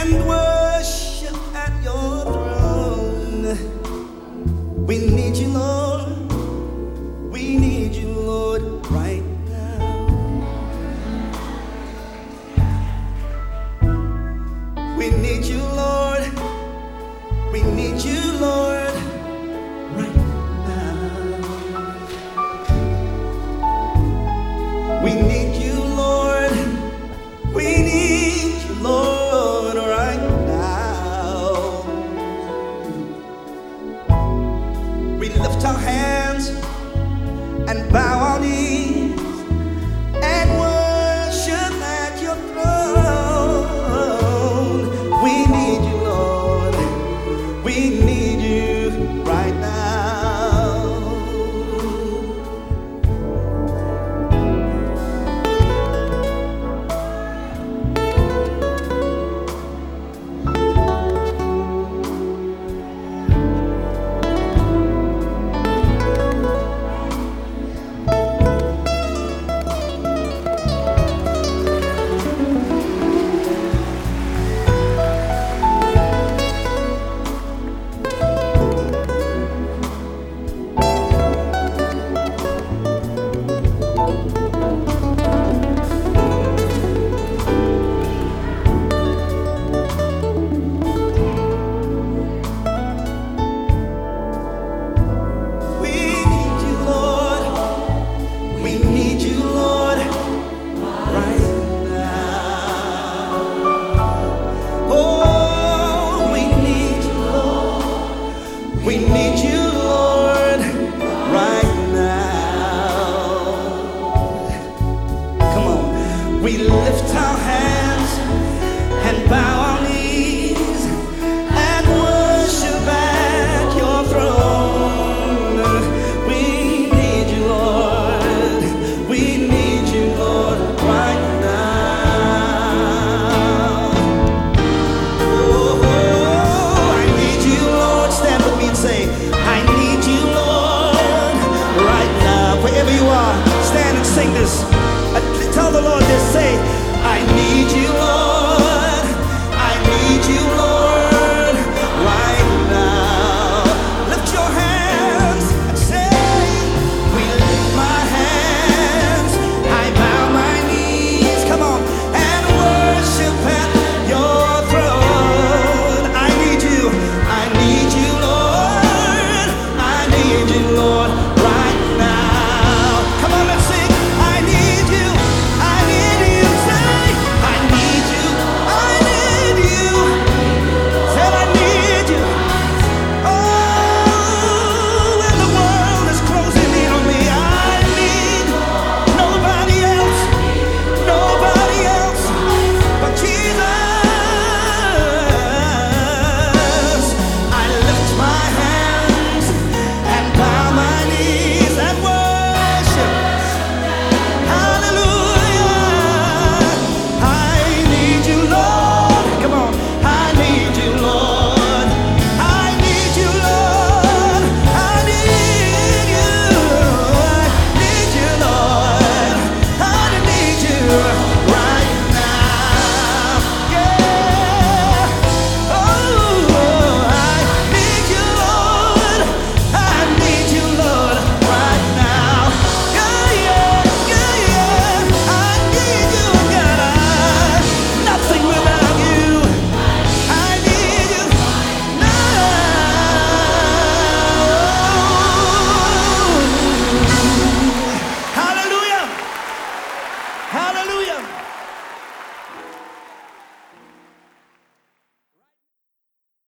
and worship at your throne. We need you, Lord. We need you, Lord, right now. We need you, Lord. We need you, Lord, right now. We need you, Lord. We need you, Lord, right now. We lift our hands and bow our knees and worship at your throne. We need you, Lord. We need you right now. We need you, Lord, right now. Come on. We lift our hands and bow our knees and worship at your throne. We need you, Lord. We need you, Lord, right now. Oh, I need you, Lord. Stand with me and say, I need you, Lord, right now. Wherever you are, stand and sing this. Tell the Lord this, say, I need you, Lord. I need you, Lord, right now. Lift your hands and say, we lift my hands, I bow my knees, come on, and worship at your throne. I need you, Lord, I need you, Lord, right now. Come on, let's sing. I need you, say, I need you, said I need you. Oh, when the world is closing in on me, I need nobody else but Jesus. I lift my hands and bow my knees and worship. Hallelujah. I need you, Lord. Come on. I need you, Lord. I need you, Lord. I need you. I need you, Lord. I need you right now. Yeah. Oh, I need you, Lord. I need you, Lord, right now. Yeah, yeah, yeah, yeah. I need you, God. Nothing without you. I need you now. Hallelujah. Hallelujah.